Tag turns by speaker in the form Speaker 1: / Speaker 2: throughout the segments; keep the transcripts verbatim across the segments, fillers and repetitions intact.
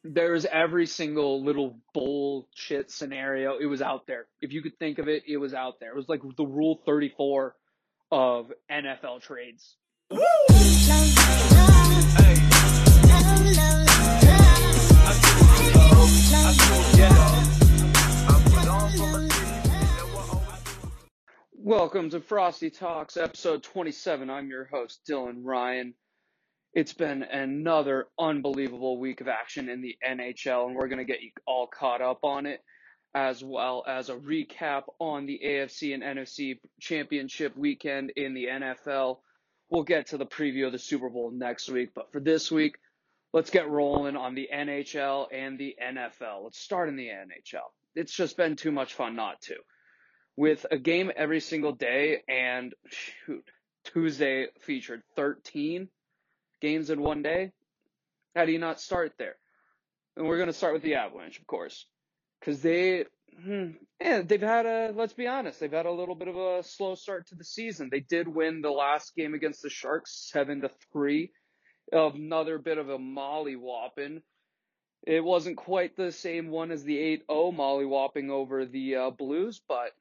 Speaker 1: There's every single little bullshit scenario. It was out there. If you could think of it, it was out there. It was like the Rule thirty-four of N F L trades. Welcome to Frosty Talks, episode twenty-seven. I'm your host, Dylan Ryan. It's been another unbelievable week of action in the N H L, and we're going to get you all caught up on it, as well as a recap on the A F C and N F C championship weekend in the N F L. We'll get to the preview of the Super Bowl next week, but for this week, let's get rolling on the N H L and the N F L. Let's start in the N H L. It's just been too much fun not to. With a game every single day, and shoot, Tuesday featured thirteen games in one day. How do you not start there? And we're going to start with the Avalanche, of course, because they, hmm, yeah, they've had a, let's be honest, they've had a little bit of a slow start to the season. They did win the last game against the Sharks seven to three. Another bit of a mollywhopping. It wasn't quite the same one as the eight oh mollywhopping over the uh, Blues, but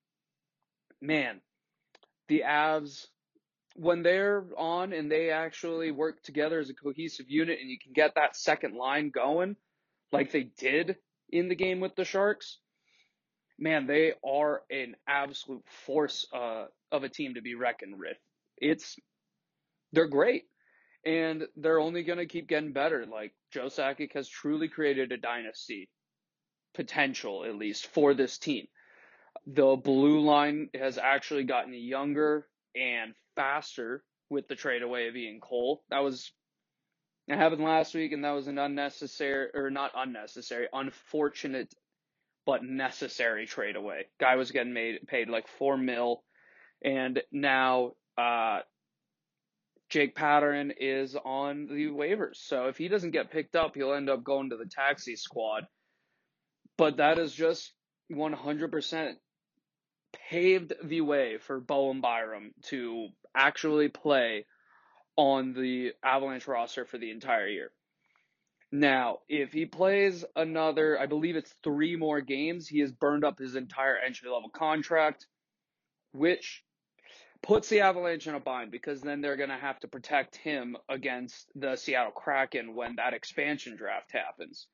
Speaker 1: man, the Avs, when they're on and they actually work together as a cohesive unit and you can get that second line going like they did in the game with the Sharks, man, they are an absolute force uh, of a team to be reckoned with. It's, they're great, and they're only going to keep getting better. Like, Joe Sakic has truly created a dynasty potential, at least, for this team. The blue line has actually gotten younger and faster with the trade away of Ian Cole. That was, it happened last week, and that was an unnecessary, or not unnecessary, unfortunate, but necessary trade away. Guy was getting made paid like four mil, and now uh, Jake Pattern is on the waivers. So if he doesn't get picked up, he'll end up going to the taxi squad. But that is just one hundred percent paved the way for Bowen Byram to actually play on the Avalanche roster for the entire year. Now, if he plays another, I believe it's three more games, he has burned up his entire entry-level contract, which puts the Avalanche in a bind because then they're going to have to protect him against the Seattle Kraken when that expansion draft happens.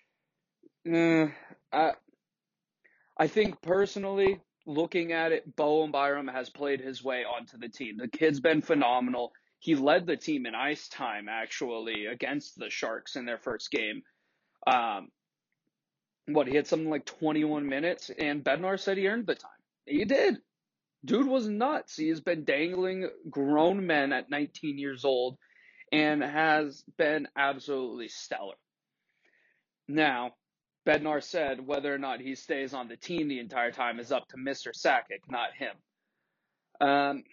Speaker 1: Uh, I, I think personally, looking at it, Bowen Byram has played his way onto the team. The kid's been phenomenal. He led the team in ice time, actually, against the Sharks in their first game. Um, what, he had something like twenty-one minutes, and Bednar said he earned the time. He did. Dude was nuts. He has been dangling grown men at nineteen years old and has been absolutely stellar. Now, Bednar said whether or not he stays on the team the entire time is up to Mister Sakic, not him. Um,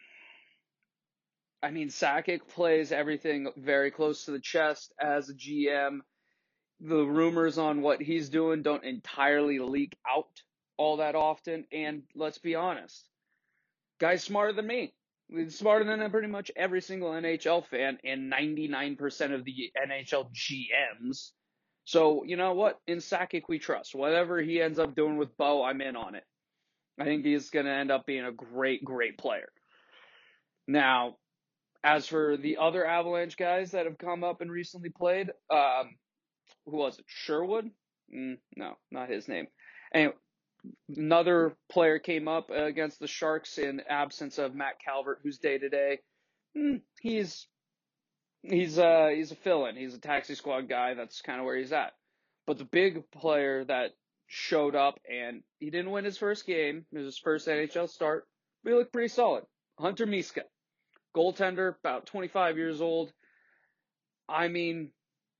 Speaker 1: I mean, Sakic plays everything very close to the chest as a G M. The rumors on what he's doing don't entirely leak out all that often. And let's be honest, guy's smarter than me. He's smarter than pretty much every single N H L fan and ninety-nine percent of the N H L G Ms. So, you know what? In Sakic, we trust. Whatever he ends up doing with Bo, I'm in on it. I think he's going to end up being a great, great player. Now, as for the other Avalanche guys that have come up and recently played, um, who was it? Sherwood? Mm, no, not his name. Anyway, another player came up against the Sharks in absence of Matt Calvert, who's day-to-day. Mm, he's he's uh he's a fill-in. He's a taxi squad guy. That's kind of where he's at. But the big player that showed up, and he didn't win his first game. It was his first N H L start. But he looked pretty solid. Hunter Miska. Goaltender, about twenty-five years old. I mean,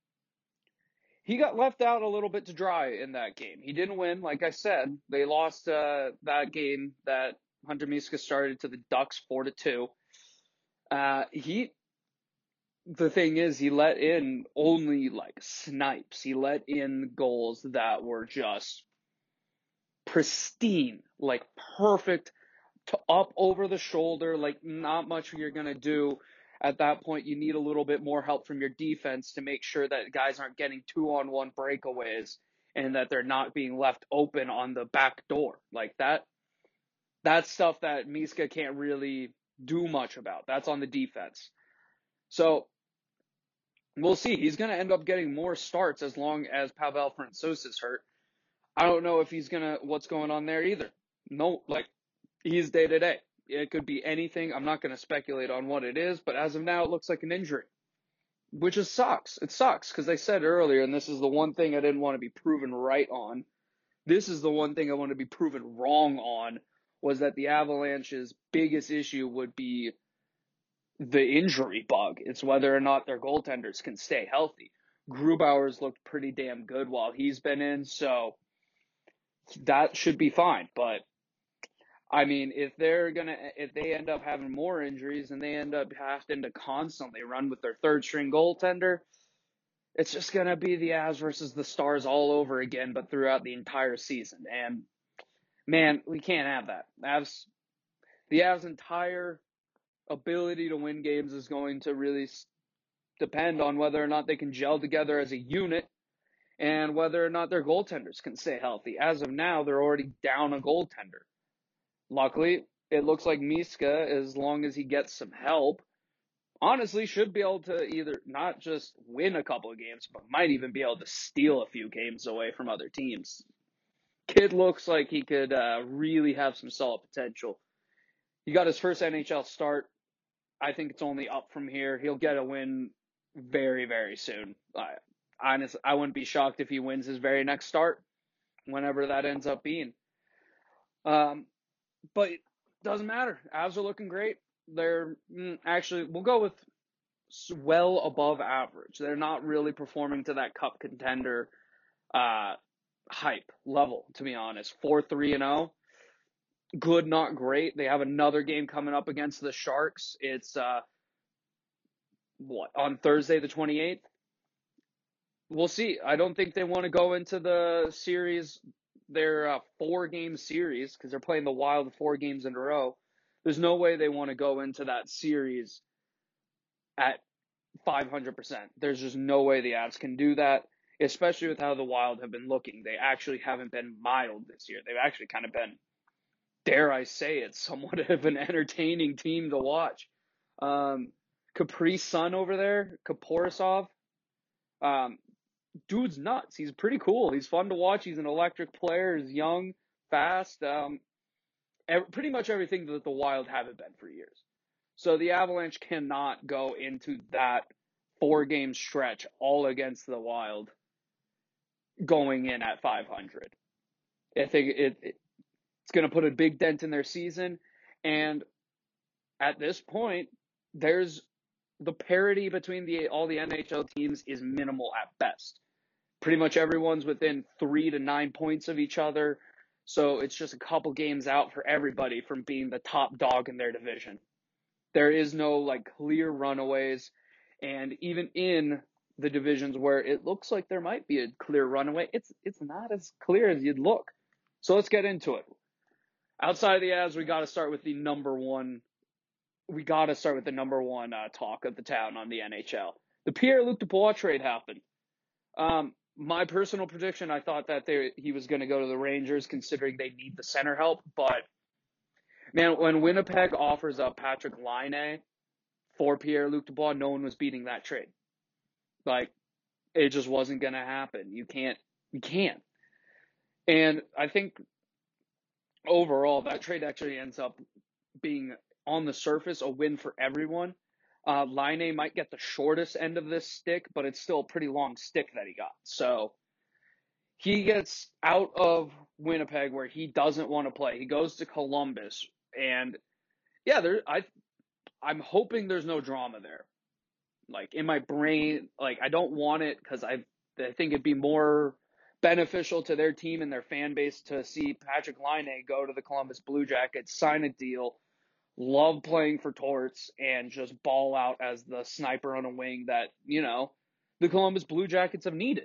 Speaker 1: he got left out a little bit to dry in that game. He didn't win, like I said. They lost uh, that game that Hunter Miska started to the Ducks four to two. Uh, he, the thing is, he let in only like snipes. He let in goals that were just pristine, like perfect, to up over the shoulder, like not much you're gonna do At that point, you need a little bit more help from your defense to make sure that guys aren't getting two-on-one breakaways and that they're not being left open on the back door. Like that, that's stuff that Miska can't really do much about. That's on the defense. So we'll see. He's going to end up getting more starts as long as Pavel Francouz is hurt. I don't know if he's going to, what's going on there either. No, like, he's day to day. It could be anything. I'm not going to speculate on what it is, but as of now, it looks like an injury, which is sucks. It sucks because I said earlier, and this is the one thing I didn't want to be proven right on. This is the one thing I want to be proven wrong on, was that the Avalanche's biggest issue would be the injury bug. It's whether or not their goaltenders can stay healthy. Grubauer's looked pretty damn good while he's been in, so that should be fine. But I mean, if they're gonna, if they end up having more injuries and they end up having to constantly run with their third string goaltender, it's just gonna be the Avs versus the Stars all over again, but throughout the entire season. And man, we can't have that. Avs, the Avs' entire ability to win games is going to really depend on whether or not they can gel together as a unit and whether or not their goaltenders can stay healthy. As of now, they're already down a goaltender. Luckily, it looks like Miska, as long as he gets some help, honestly should be able to either not just win a couple of games, but might even be able to steal a few games away from other teams. Kid looks like he could uh, really have some solid potential. He got his first N H L start. I think it's only up from here. He'll get a win very, very soon. I, honestly, I wouldn't be shocked if he wins his very next start, whenever that ends up being. Um, but it doesn't matter. Avs are looking great. They're mm, actually, we'll go with well above average. They're not really performing to that cup contender uh, hype level, to be honest. four three and oh. Good, not great. They have another game coming up against the Sharks. It's, uh, what, on Thursday the twenty-eighth? We'll see. I don't think they want to go into the series, their uh, four-game series, because they're playing the Wild four games in a row. There's no way they want to go into that series at five hundred percent. There's just no way the Avs can do that, especially with how the Wild have been looking. They actually haven't been mild this year. They've actually kind of been, dare I say it, somewhat of an entertaining team to watch. Um, Capri Sun over there, Kaprizov, um, dude's nuts. He's pretty cool. He's fun to watch. He's an electric player. He's young, fast. Um, every, pretty much everything that the Wild haven't been for years. So the Avalanche cannot go into that four-game stretch all against the Wild going in at five hundred. I think it, it it's going to put a big dent in their season. And at this point, there's the parity between the all the N H L teams is minimal at best. Pretty much everyone's within three to nine points of each other. So it's just a couple games out for everybody from being the top dog in their division. There is no like clear runaways. And even in the divisions where it looks like there might be a clear runaway, it's it's not as clear as you'd look. So let's get into it. Outside of the Avs, we got to start with the number one. We got to start with the number one uh, talk of the town on the N H L. The Pierre-Luc Dubois trade happened. Um, my personal prediction, I thought that they, he was going to go to the Rangers, considering they need the center help. But man, when Winnipeg offers up Patrick Laine for Pierre-Luc Dubois, no one was beating that trade. Like, it just wasn't going to happen. You can't. You can't. And I think overall, that trade actually ends up being, on the surface, a win for everyone. Uh, Laine might get the shortest end of this stick, but it's still a pretty long stick that he got. So he gets out of Winnipeg where he doesn't want to play. He goes to Columbus, and yeah, there. I, I'm hoping there's no drama there. Like in my brain, like I don't want it because I, I think it'd be more beneficial to their team and their fan base to see Patrick Laine go to the Columbus Blue Jackets, sign a deal, love playing for Torts, and just ball out as the sniper on a wing that, you know, the Columbus Blue Jackets have needed.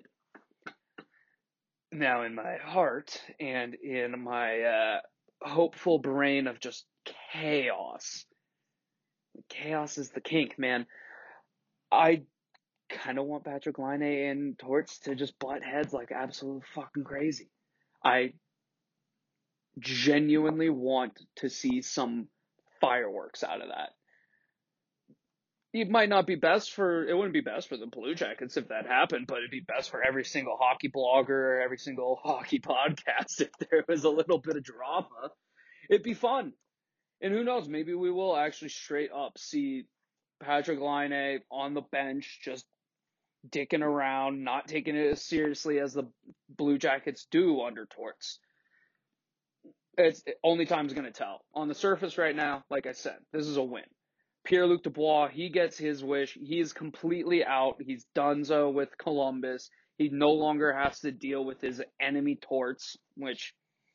Speaker 1: Now, in my heart and in my uh, hopeful brain of just chaos, chaos is the kink, man. I kind of want Patrick Laine and Torts to just butt heads like absolute fucking crazy. I genuinely want to see some fireworks out of that. It might not be best for, it wouldn't be best for the Blue Jackets if that happened, but it'd be best for every single hockey blogger, every single hockey podcast if there was a little bit of drama. It'd be fun. And who knows, maybe we will actually straight up see Patrick Laine on the bench just dicking around, not taking it as seriously as the Blue Jackets do under Torts. It's only time's going to tell. On the surface right now, like I said, this is a win. Pierre-Luc Dubois, he gets his wish. He's completely out. He's donezo with Columbus. He no longer has to deal with his enemy Torts, which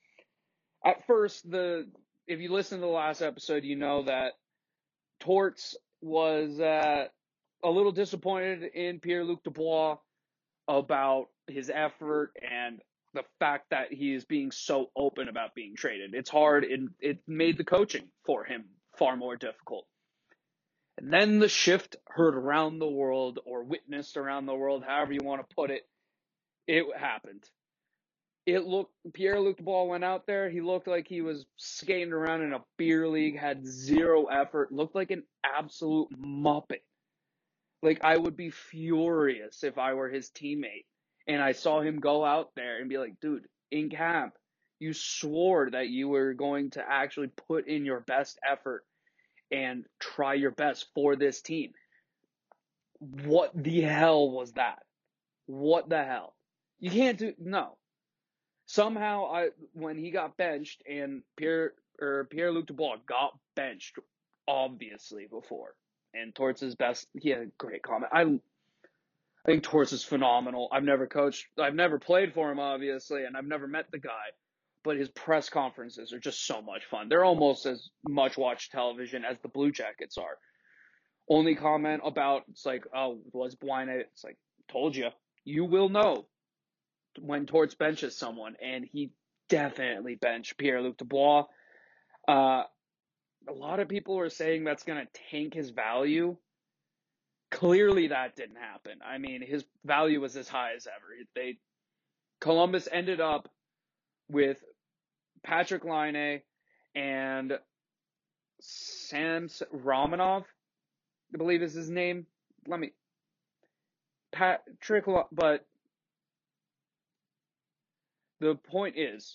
Speaker 1: at first, the if you listen to the last episode, you know that Torts was uh, a little disappointed in Pierre-Luc Dubois about his effort and the fact that he is being so open about being traded. It's hard, and it made the coaching for him far more difficult. And then the shift heard around the world, or witnessed around the world, however you want to put it, it happened. It looked, Pierre-Luc Dubois went out there, he looked like he was skating around in a beer league, had zero effort, looked like an absolute muppet. Like, I would be furious if I were his teammate and I saw him go out there and be like, dude, in camp, you swore that you were going to actually put in your best effort and try your best for this team. What the hell was that? What the hell? You can't do, no. Somehow, I when he got benched and Pierre or Pierre-Luc Dubois got benched, obviously before, and Torts is best. He had a great comment. I, I think Torts is phenomenal. I've never coached, I've never played for him, obviously, and I've never met the guy. But his press conferences are just so much fun. They're almost as much watched television as the Blue Jackets are. Only comment about, it's like, oh, was Blaine? It's like, told you. You will know when Torts benches someone, and he definitely benched Pierre-Luc Dubois. Uh, a lot of people are saying that's going to tank his value. Clearly that didn't happen. I mean, his value was as high as ever. They Columbus ended up with Patrick Laine and Sam Romanov, I believe is his name. Let me Patrick, but the point is,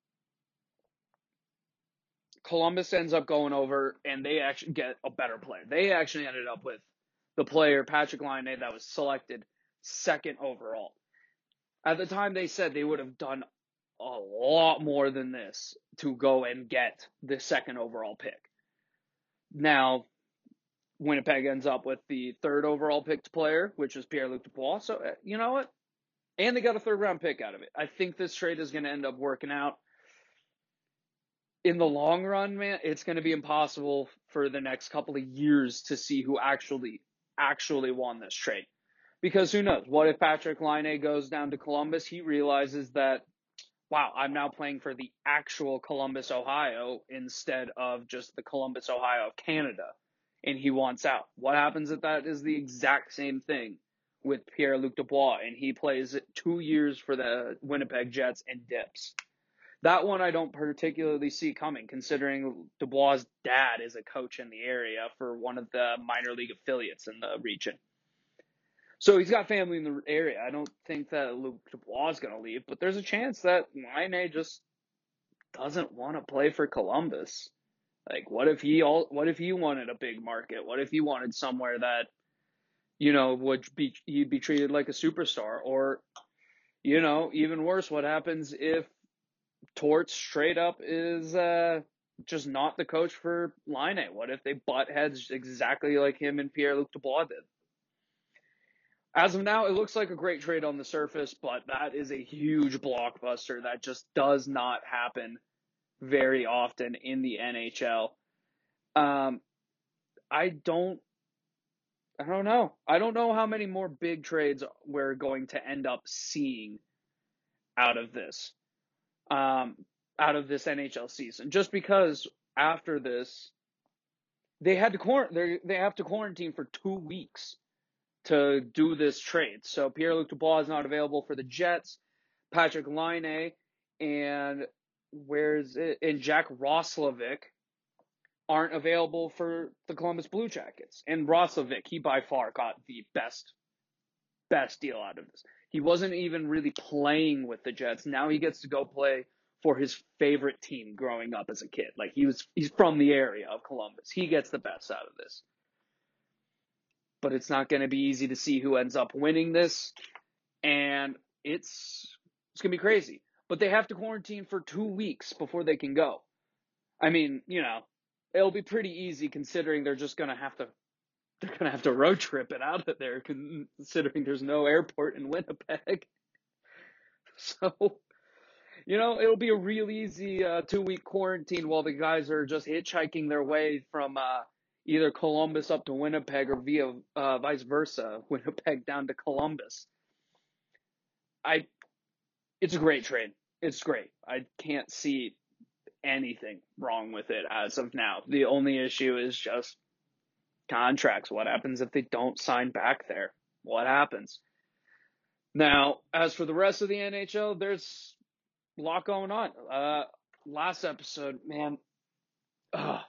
Speaker 1: Columbus ends up going over, and they actually get a better player. They actually ended up with the player, Patrick Laine, that was selected second overall. At the time, they said they would have done a lot more than this to go and get the second overall pick. Now, Winnipeg ends up with the third overall picked player, which is Pierre-Luc Dubois. So, you know what? And they got a third round pick out of it. I think this trade is going to end up working out. In the long run, man, it's going to be impossible for the next couple of years to see who actually, actually won this trade. Because who knows? What if Patrick Laine goes down to Columbus? He realizes that, wow, I'm now playing for the actual Columbus, Ohio, instead of just the Columbus, Ohio of Canada. And he wants out. What happens if that is the exact same thing with Pierre-Luc Dubois, and he plays two years for the Winnipeg Jets and dips? That one I don't particularly see coming, considering Dubois' dad is a coach in the area for one of the minor league affiliates in the region. So he's got family in the area. I don't think that Luc Dubois is going to leave, but there's a chance that Laine just doesn't want to play for Columbus. Like, what if he all? What if he wanted a big market? What if he wanted somewhere that, you know, would be he'd be treated like a superstar? Or, you know, even worse, what happens if Torts straight up is uh, just not the coach for Laine? What if they butt heads exactly like him and Pierre-Luc Dubois did? As of now, it looks like a great trade on the surface, but that is a huge blockbuster that just does not happen very often in the N H L. Um, I don't, I don't know. I don't know how many more big trades we're going to end up seeing out of this, um, out of this N H L season. Just because after this, they had to quar- they they have to quarantine for two weeks to do this trade. So Pierre-Luc Dubois is not available for the Jets. Patrick Laine and where's it? And Jack Roslovic aren't available for the Columbus Blue Jackets. And Roslovic, he by far got the best best deal out of this. He wasn't even really playing with the Jets. Now he gets to go play for his favorite team growing up as a kid. Like he was he's from the area of Columbus. He gets the best out of this. But it's not going to be easy to see who ends up winning this, and it's it's going to be crazy. But they have to quarantine for two weeks before they can go. I mean, you know, it'll be pretty easy considering they're just going to have to they're going to have to road trip it out of there considering there's no airport in Winnipeg. So, you know, it'll be a real easy uh, two-week quarantine while the guys are just hitchhiking their way from uh, either Columbus up to Winnipeg or via uh, vice versa, Winnipeg down to Columbus. I, it's a great trade. It's great. I can't see anything wrong with it as of now. The only issue is just contracts. What happens if they don't sign back there? What happens? Now, as for the rest of the N H L, there's a lot going on. Uh, last episode, man, ugh,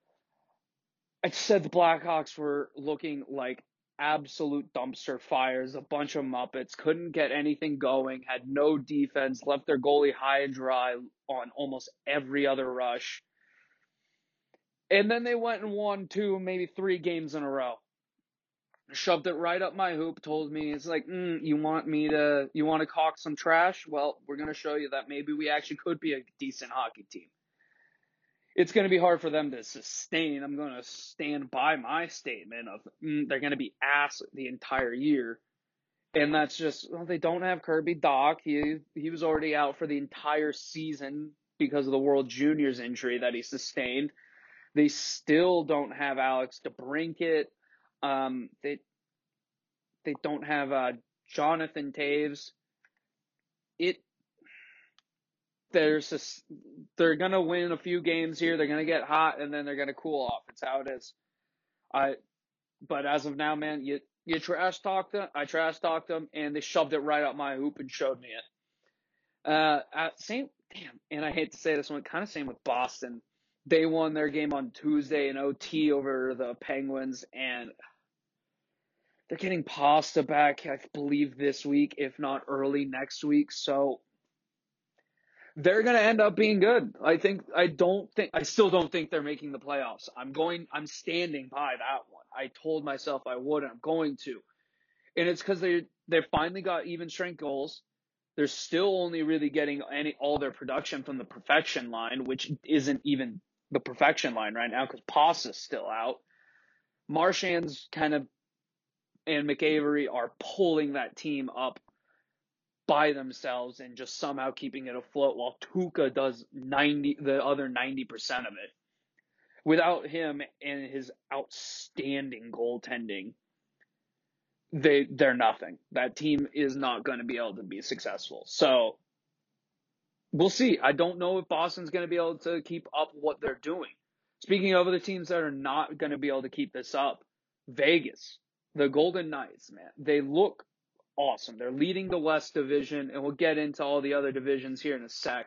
Speaker 1: I said the Blackhawks were looking like absolute dumpster fires, a bunch of Muppets, couldn't get anything going, had no defense, left their goalie high and dry on almost every other rush. And then they went and won two, maybe three games in a row. Shoved it right up my hoop, told me, it's like, mm, you want me to, you want to caulk some trash? Well, we're going to show you that maybe we actually could be a decent hockey team. It's going to be hard for them to sustain. I'm going to stand by my statement of mm, they're going to be ass the entire year. And that's just, well, they don't have Kirby Dach. He, he was already out for the entire season because of the World Juniors injury that he sustained. They still don't have Alex DeBrincat. Um, they they don't have uh, Jonathan Taves. It there's a, they're gonna win a few games here. They're gonna get hot and then they're gonna cool off. It's how it is. I but as of now, man, you you trash talked them. I trash talked them, and they shoved it right up my hoop and showed me it. Uh, at same damn, and I hate to say this one, kind of same with Boston. They won their game on Tuesday in O T over the Penguins, and they're getting Pasta back, I believe, this week, if not early next week. So they're going to end up being good. I think, I don't think, I still don't think they're making the playoffs. I'm going, I'm standing by that one. I told myself I would, and I'm going to. And it's because they, they finally got even strength goals. They're still only really getting any, all their production from the perfection line, which isn't even the perfection line right now because Pasta's still out. Marchand's kind of and McAvery are pulling that team up by themselves and just somehow keeping it afloat while Tuukka does ninety the other ninety percent of it. Without him and his outstanding goaltending, they they're nothing. That team is not going to be able to be successful. So we'll see. I don't know if Boston's going to be able to keep up what they're doing. Speaking of other teams that are not going to be able to keep this up, Vegas, the Golden Knights, man, they look awesome. They're leading the West Division, and we'll get into all the other divisions here in a sec.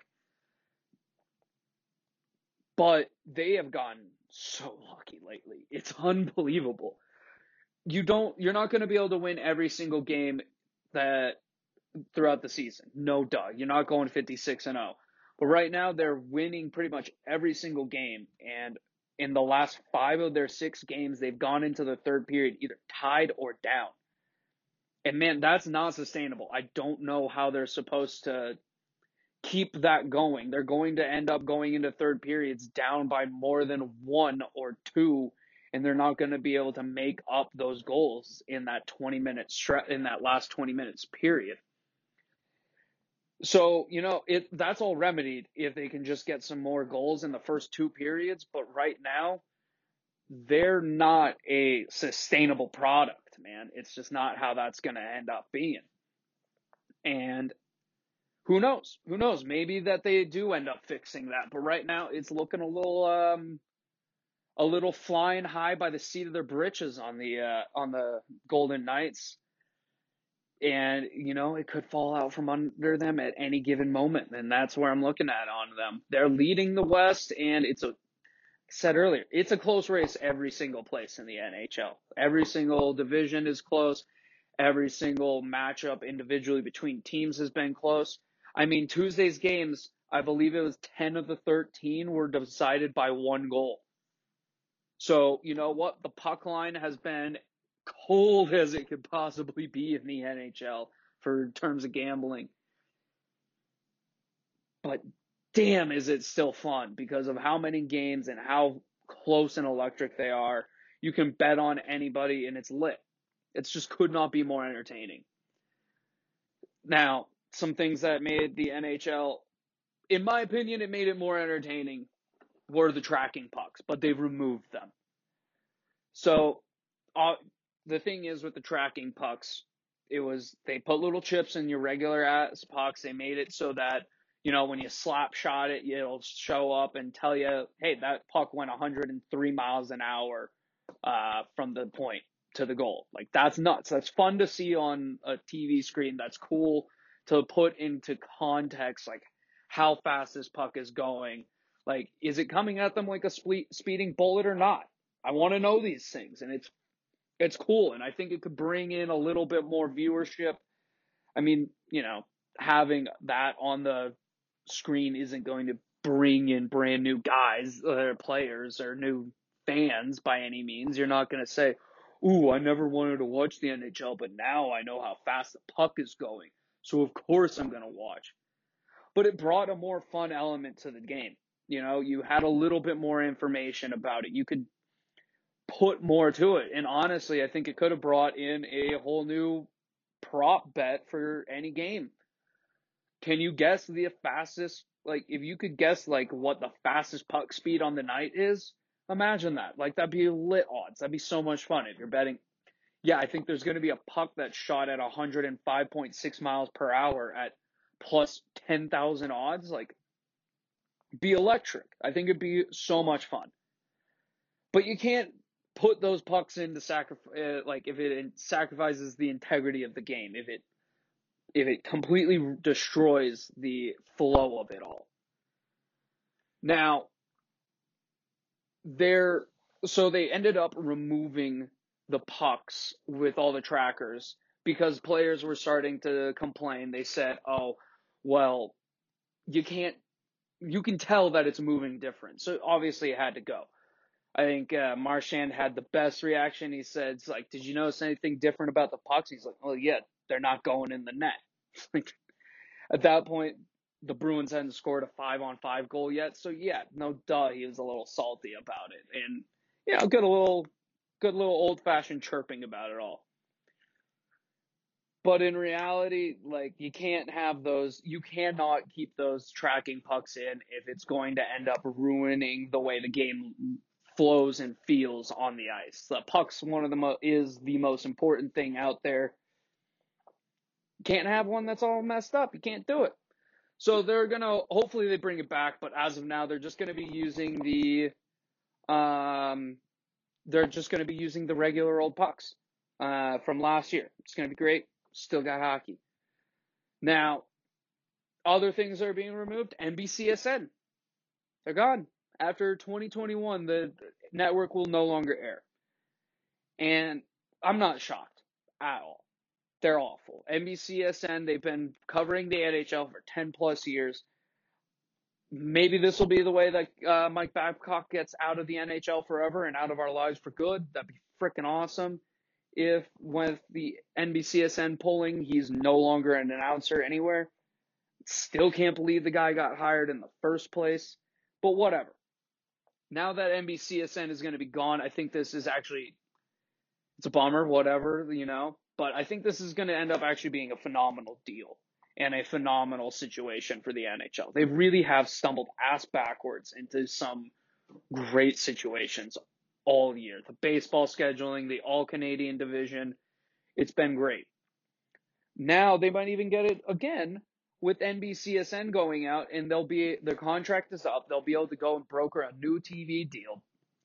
Speaker 1: But they have gotten so lucky lately. It's unbelievable. You don't, you're not going to be able to win every single game that throughout the season. No duh. You're not going fifty-six and oh. But right now they're winning pretty much every single game, and in the last five of their six games, they've gone into the third period either tied or down. And man, that's not sustainable. I don't know how they're supposed to keep that going. They're going to end up going into third periods down by more than one or two, and they're not going to be able to make up those goals in that twenty minute stretch, in that last twenty minutes period. So, you know, it that's all remedied if they can just get some more goals in the first two periods. But right now, they're not a sustainable product, man. It's just not how that's going to end up being. And who knows? Who knows? Maybe that they do end up fixing that. But right now, it's looking a little, um, a little flying high by the seat of their britches on the uh, on the Golden Knights, and you know it could fall out from under them at any given moment, and that's where I'm looking at on them. They're leading the West, and it's a said earlier, it's a close race every single place in the N H L. Every single division is close. Every single matchup individually between teams has been close. I mean, Tuesday's games, I believe it was ten of the thirteen were decided by one goal. So, you know what? The puck line has been cold as it could possibly be in the N H L for terms of gambling. But damn, is it still fun because of how many games and how close and electric they are. You can bet on anybody and it's lit. It just could not be more entertaining. Now, some things that made the N H L, in my opinion, it made it more entertaining were the tracking pucks, but they've removed them. So, uh, the thing is with the tracking pucks, it was, they put little chips in your regular ass pucks. They made it so that, you know, when you slap shot it, it'll show up and tell you, hey, that puck went one hundred three miles an hour uh, from the point to the goal. Like, that's nuts. That's fun to see on a T V screen. That's cool to put into context, like how fast this puck is going. Like, is it coming at them like a spe- speeding bullet or not? I want to know these things, and it's it's cool, and I think it could bring in a little bit more viewership. I mean, you know, having that on the screen isn't going to bring in brand new guys or players or new fans by any means. You're not going to say, ooh, I never wanted to watch the N H L, but now I know how fast the puck is going, so of course I'm going to watch. But it brought a more fun element to the game. You know, you had a little bit more information about it. You could put more to it. And honestly, I think it could have brought in a whole new prop bet for any game. Can you guess the fastest, like, if you could guess, like, what the fastest puck speed on the night is? Imagine that. Like, that'd be lit odds. That'd be so much fun if you're betting. Yeah, I think there's going to be a puck that's shot at one hundred five point six miles per hour at plus ten thousand odds. Like, be electric. I think it'd be so much fun. But you can't put those pucks into sacrifice, uh, like if it sacrifices the integrity of the game, if it if it completely destroys the flow of it all. Now, they're so they ended up removing the pucks with all the trackers because players were starting to complain. They said, "Oh, well, you can't you can tell that it's moving different." So obviously it had to go. I think uh, Marchand had the best reaction. He said, it's like, did you notice anything different about the pucks? He's like, well, yeah, they're not going in the net. Like, at that point, the Bruins hadn't scored a five-on-five goal yet. So, yeah, no duh, he was a little salty about it. And, you know, good little, good little old-fashioned chirping about it all. But in reality, like, you can't have those, you cannot keep those tracking pucks in if it's going to end up ruining the way the game flows and feels on the ice. The puck's one of the mo- is the most important thing out there. Can't have one that's all messed up. You can't do it. So they're gonna hopefully they bring it back, but as of now they're just gonna be using the um they're just gonna be using the regular old pucks uh from last year. It's gonna be great. Still got hockey. Now, other things that are being removed, N B C S N. They're gone. After twenty twenty-one, the network will no longer air. And I'm not shocked at all. They're awful. N B C S N, they've been covering the N H L for ten plus years. Maybe this will be the way that uh, Mike Babcock gets out of the N H L forever and out of our lives for good. That'd be freaking awesome. If with the N B C S N polling, he's no longer an announcer anywhere. Still can't believe the guy got hired in the first place. But whatever. Now that N B C S N is going to be gone, I think this is actually, it's a bummer, whatever, you know. But I think this is going to end up actually being a phenomenal deal and a phenomenal situation for the N H L. They really have stumbled ass backwards into some great situations all year. The baseball scheduling, the all-Canadian division, it's been great. Now they might even get it again with N B C S N going out, and they'll be their contract is up. They'll be able to go and broker a new T V deal.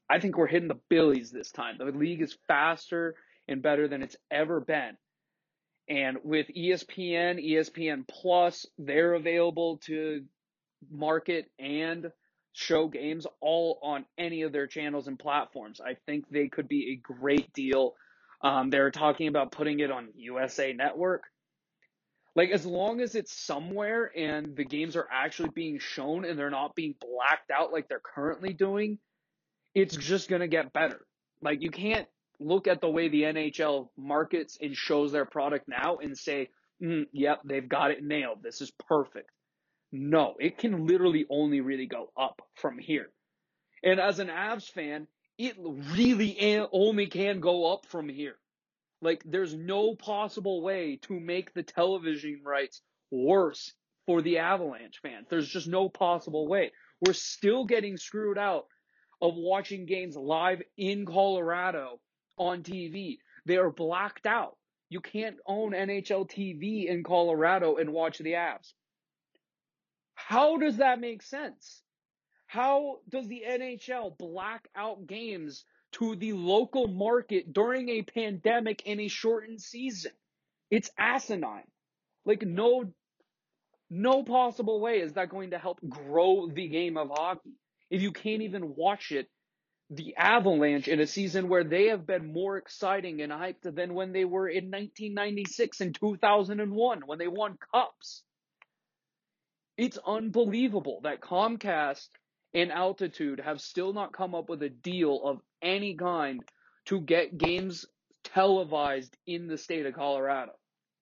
Speaker 1: I think we're hitting the billies this time. The league is faster and better than it's ever been. And with E S P N, E S P N Plus, they're available to market and show games all on any of their channels and platforms. I think they could be a great deal. Um, they're talking about putting it on U S A Network. Like, as long as it's somewhere and the games are actually being shown and they're not being blacked out like they're currently doing, it's just going to get better. Like, you can't look at the way the N H L markets and shows their product now and say, mm, yep, they've got it nailed. This is perfect. No, it can literally only really go up from here. And as an Avs fan, it really only can go up from here. Like, there's no possible way to make the television rights worse for the Avalanche fans. There's just no possible way. We're still getting screwed out of watching games live in Colorado on T V. They are blacked out. You can't own N H L T V in Colorado and watch the Avs. How does that make sense? How does the N H L black out games to the local market during a pandemic and a shortened season? It's asinine. Like, no, no possible way is that going to help grow the game of hockey. If you can't even watch it, the Avalanche, in a season where they have been more exciting and hyped than when they were in nineteen ninety-six and two thousand one, when they won cups. It's unbelievable that Comcast and Altitude have still not come up with a deal of any kind to get games televised in the state of Colorado.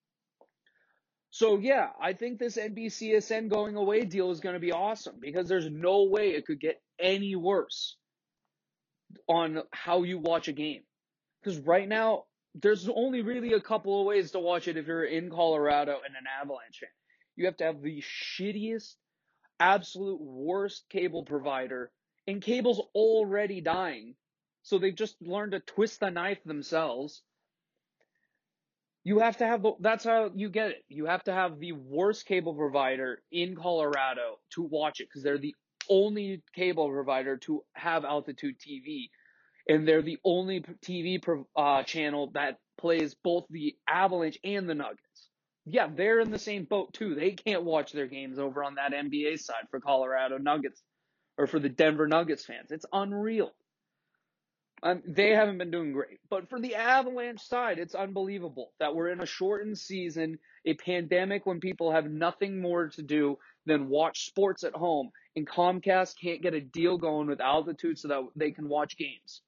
Speaker 1: So yeah, I think this N B C S N going away deal is going to be awesome, because there's no way it could get any worse on how you watch a game. Because right now, there's only really a couple of ways to watch it if you're in Colorado and an Avalanche fan. You have to have the shittiest, absolute worst cable provider, and cable's already dying, so they've just learned to twist the knife themselves. You have to have the, that's how you get it. You have to have the worst cable provider in Colorado to watch it, because they're the only cable provider to have Altitude T V, and they're the only T V uh, channel that plays both the Avalanche and the Nuggets. Yeah, they're in the same boat too. They can't watch their games over on that N B A side for Colorado Nuggets, or for the Denver Nuggets fans. It's unreal. Um, they haven't been doing great. But for the Avalanche side, it's unbelievable that we're in a shortened season, a pandemic when people have nothing more to do than watch sports at home, and Comcast can't get a deal going with Altitude so that they can watch games.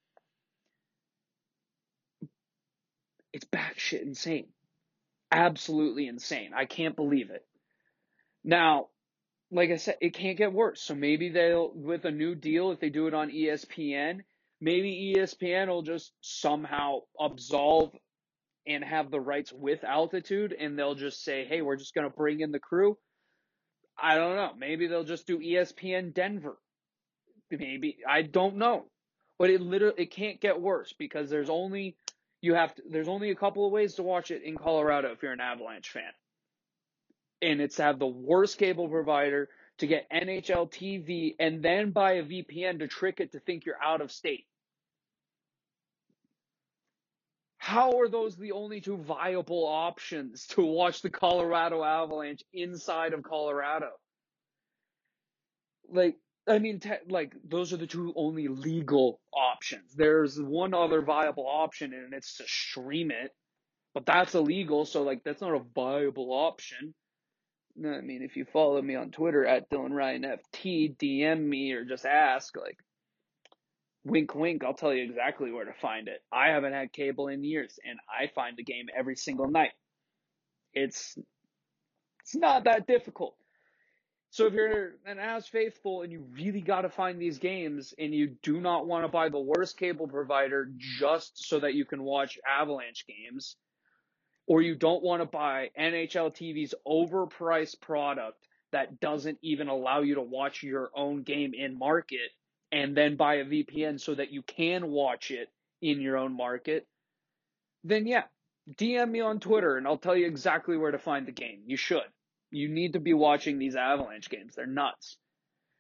Speaker 1: It's batshit insane. Absolutely insane. I can't believe it. Now, like I said, it can't get worse. So maybe they'll, with a new deal, if they do it on E S P N, maybe E S P N will just somehow absolve and have the rights with Altitude, and they'll just say, hey, we're just going to bring in the crew. I don't know. Maybe they'll just do E S P N Denver. Maybe. I don't know. But it literally, it can't get worse, because there's only, you have to, there's only a couple of ways to watch it in Colorado if you're an Avalanche fan. And it's to have the worst cable provider, to get N H L T V, and then buy a V P N to trick it to think you're out of state. How are those the only two viable options to watch the Colorado Avalanche inside of Colorado? Like, I mean, te- like, those are the two only legal options. There's one other viable option, and it's to stream it. But that's illegal, so, like, that's not a viable option. I mean, if you follow me on Twitter at Dylan Ryan F T, D M me or just ask, like, wink, wink, I'll tell you exactly where to find it. I haven't had cable in years, and I find the game every single night. It's it's not that difficult. So if you're an Avs faithful and you really got to find these games, and you do not want to buy the worst cable provider just so that you can watch Avalanche games, or you don't want to buy N H L T V's overpriced product that doesn't even allow you to watch your own game in market, and then buy a V P N so that you can watch it in your own market, then yeah, D M me on Twitter and I'll tell you exactly where to find the game. You should. You need to be watching these Avalanche games. They're nuts.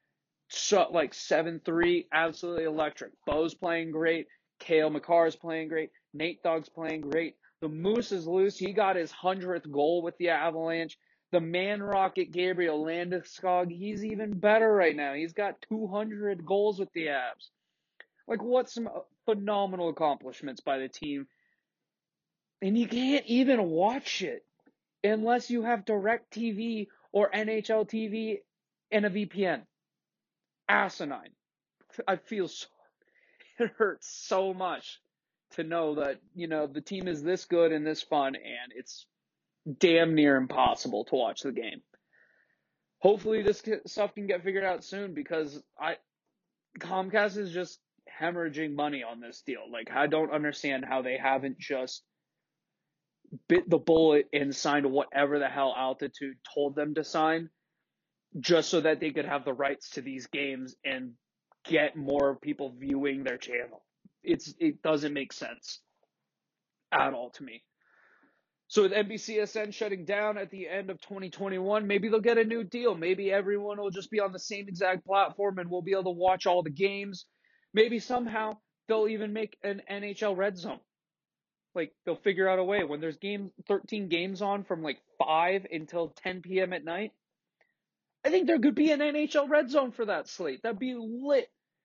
Speaker 1: so like seven three, absolutely electric. Bo's playing great. Cale Makar's playing great. Nate Dogg's playing great. The Moose is loose. He got his hundredth goal with the Avalanche. The man rocket Gabriel Landeskog, he's even better right now. He's got two hundred goals with the Avs. Like, what some phenomenal accomplishments by the team. And you can't even watch it unless you have DirecTV or N H L T V and a V P N. Asinine. I feel so, it hurts so much to know that, you know, the team is this good and this fun, and it's damn near impossible to watch the game. Hopefully this stuff can get figured out soon, because I Comcast is just hemorrhaging money on this deal. Like, I don't understand how they haven't just bit the bullet and signed whatever the hell Altitude told them to sign, just so that they could have the rights to these games and get more people viewing their channel. It's it doesn't make sense at all to me. So with N B C S N shutting down at the end of twenty twenty-one, maybe they'll get a new deal. Maybe everyone will just be on the same exact platform and we'll be able to watch all the games. Maybe somehow they'll even make an N H L Red Zone. Like, they'll figure out a way when there's game thirteen games on from like five until ten p.m. at night. I think there could be an N H L Red Zone for that slate. That'd be lit.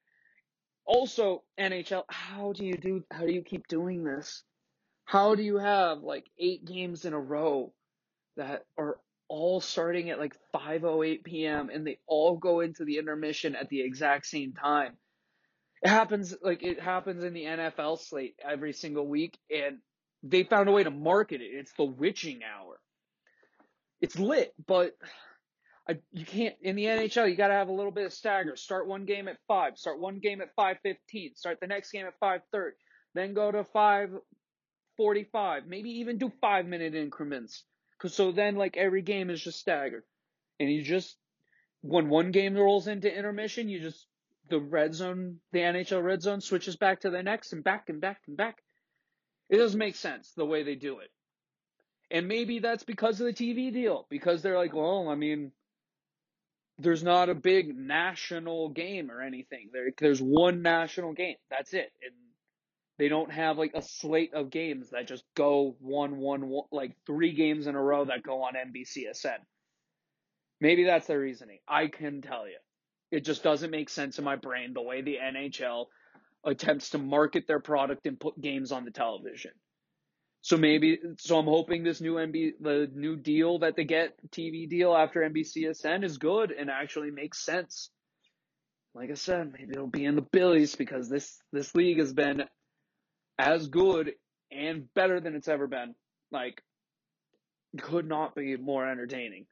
Speaker 1: Also, N H L, how do you do, how do you keep doing this? How do you have like eight games in a row that are all starting at like five oh eight p.m. and they all go into the intermission at the exact same time? It happens like it happens in the N F L slate every single week, and they found a way to market it. It's the witching hour. It's lit, but I, you can't, in the N H L, you got to have a little bit of stagger. Start one game at five, start one game at five fifteen, start the next game at five thirty, then go to five forty-five, maybe even do five minute increments. Cause so then like every game is just staggered. And you just, when one game rolls into intermission, you just, the red zone, the N H L red zone switches back to the next and back and back and back. It doesn't make sense the way they do it. And maybe that's because of the T V deal, because they're like, well, I mean, there's not a big national game or anything. There, there's one national game. That's it. And they don't have like a slate of games that just go one, one, one, like three games in a row that go on N B C S N. Maybe that's their reasoning. I can tell you. It just doesn't make sense in my brain the way the N H L attempts to market their product and put games on the television. So maybe, so I'm hoping this new N B, the new deal that they get, T V deal after N B C S N is good and actually makes sense. Like I said, maybe it'll be in the billies, because this, this league has been as good and better than it's ever been. Like, could not be more entertaining.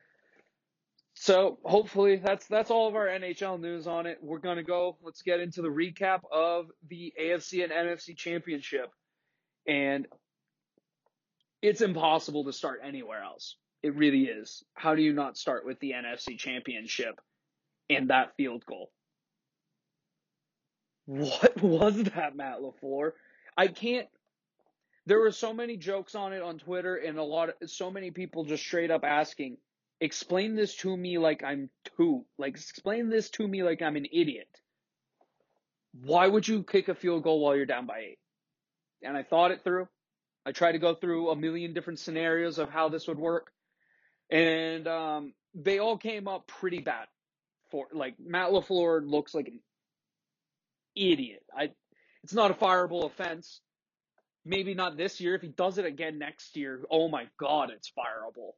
Speaker 1: So hopefully that's that's all of our N H L news on it. We're gonna go. Let's get into the recap of the A F C and N F C championship, and it's impossible to start anywhere else. It really is. How do you not start with the N F C championship and that field goal? What was that, Matt LaFleur? I can't. There were so many jokes on it on Twitter, and a lot of so many people just straight up asking, explain this to me like I'm two. Like, explain this to me like I'm an idiot. Why would you kick a field goal while you're down by eight? And I thought it through. I tried to go through a million different scenarios of how this would work. And um, they all came up pretty bad. For like, Matt LaFleur looks like an idiot. I, it's not a fireable offense. Maybe not this year. If he does it again next year, oh my God, it's fireable.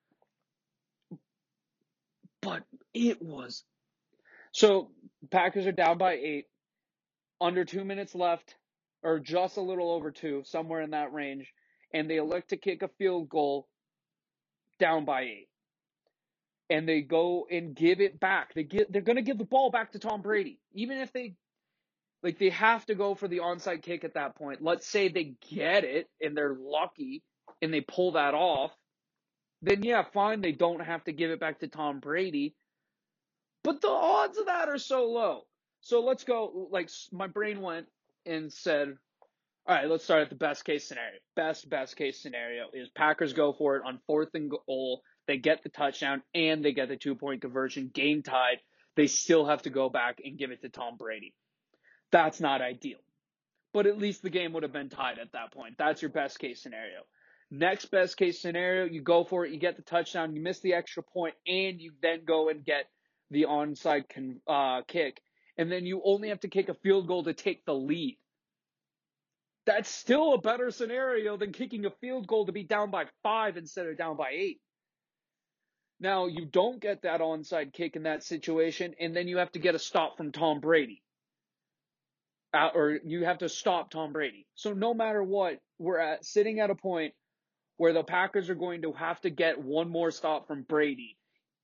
Speaker 1: But it was. So, Packers are down by eight. Under two minutes left, or just a little over two, somewhere in that range. And they elect to kick a field goal down by eight. And they go and give it back. They get, they're going to give the ball back to Tom Brady. Even if they, like, they have to go for the onside kick at that point. Let's say they get it and they're lucky and they pull that off. Then, yeah, fine, they don't have to give it back to Tom Brady. But the odds of that are so low. So let's go, like, my brain went and said, all right, let's start at the best case scenario. Best, best case scenario is Packers go for it on fourth and goal. They get the touchdown and they get the two-point conversion, game tied. they still have to go back and give it to Tom Brady. That's not ideal. But at least the game would have been tied at that point. That's your best case scenario. Next best case scenario, you go for it, you get the touchdown, you miss the extra point, and you then go and get the onside con- uh, kick. And then you only have to kick a field goal to take the lead. That's still a better scenario than kicking a field goal to be down by five instead of down by eight. Now, you don't get that onside kick in that situation, and then you have to get a stop from Tom Brady. Uh, or you have to stop Tom Brady. So no matter what, we're at, sitting at a point where the Packers are going to have to get one more stop from Brady.